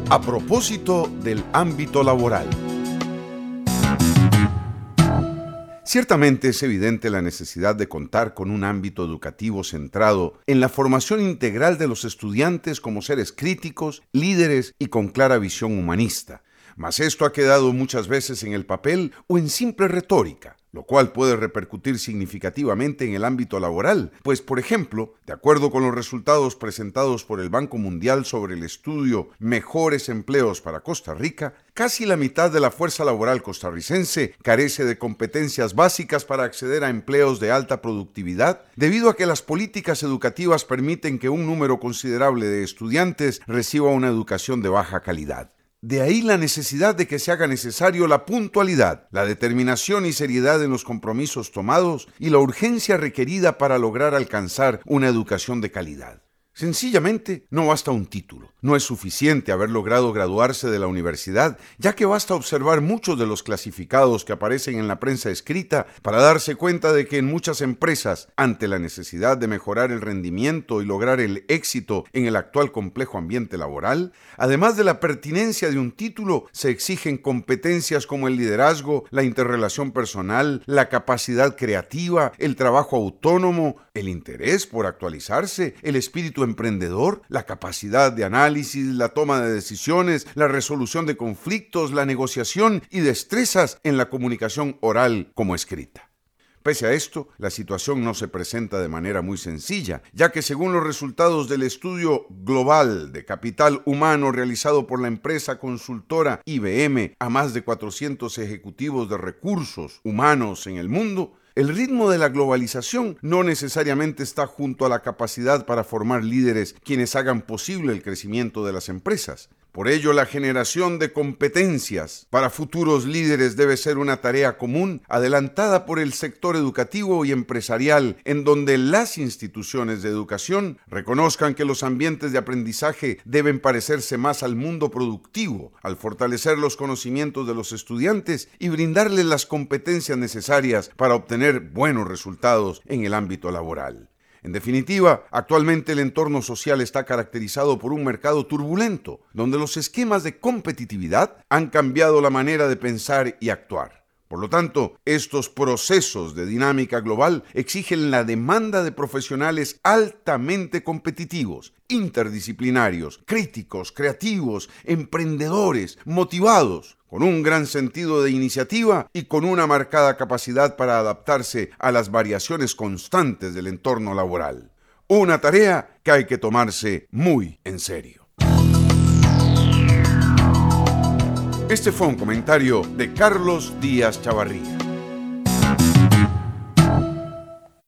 A propósito del ámbito laboral. Ciertamente es evidente la necesidad de contar con un ámbito educativo centrado en la formación integral de los estudiantes como seres críticos, líderes y con clara visión humanista. Mas esto ha quedado muchas veces en el papel o en simple retórica, lo cual puede repercutir significativamente en el ámbito laboral, pues, por ejemplo, de acuerdo con los resultados presentados por el Banco Mundial sobre el estudio Mejores Empleos para Costa Rica, casi la mitad de la fuerza laboral costarricense carece de competencias básicas para acceder a empleos de alta productividad, debido a que las políticas educativas permiten que un número considerable de estudiantes reciba una educación de baja calidad. De ahí la necesidad de que se haga necesario la puntualidad, la determinación y seriedad en los compromisos tomados y la urgencia requerida para lograr alcanzar una educación de calidad. Sencillamente, no basta un título. No es suficiente haber logrado graduarse de la universidad, ya que basta observar muchos de los clasificados que aparecen en la prensa escrita para darse cuenta de que en muchas empresas, ante la necesidad de mejorar el rendimiento y lograr el éxito en el actual complejo ambiente laboral, además de la pertinencia de un título, se exigen competencias como el liderazgo, la interrelación personal, la capacidad creativa, el trabajo autónomo, el interés por actualizarse, el espíritu emprendedor, la capacidad de análisis, la toma de decisiones, la resolución de conflictos, la negociación y destrezas en la comunicación oral como escrita. Pese a esto, la situación no se presenta de manera muy sencilla, ya que según los resultados del estudio global de capital humano realizado por la empresa consultora IBM a más de 400 ejecutivos de recursos humanos en el mundo, el ritmo de la globalización no necesariamente está junto a la capacidad para formar líderes quienes hagan posible el crecimiento de las empresas. Por ello, la generación de competencias para futuros líderes debe ser una tarea común, adelantada por el sector educativo y empresarial, en donde las instituciones de educación reconozcan que los ambientes de aprendizaje deben parecerse más al mundo productivo, al fortalecer los conocimientos de los estudiantes y brindarles las competencias necesarias para obtener buenos resultados en el ámbito laboral. En definitiva, actualmente el entorno social está caracterizado por un mercado turbulento, donde los esquemas de competitividad han cambiado la manera de pensar y actuar. Por lo tanto, estos procesos de dinámica global exigen la demanda de profesionales altamente competitivos, interdisciplinarios, críticos, creativos, emprendedores, motivados, con un gran sentido de iniciativa y con una marcada capacidad para adaptarse a las variaciones constantes del entorno laboral. Una tarea que hay que tomarse muy en serio. Este fue un comentario de Carlos Díaz Chavarría.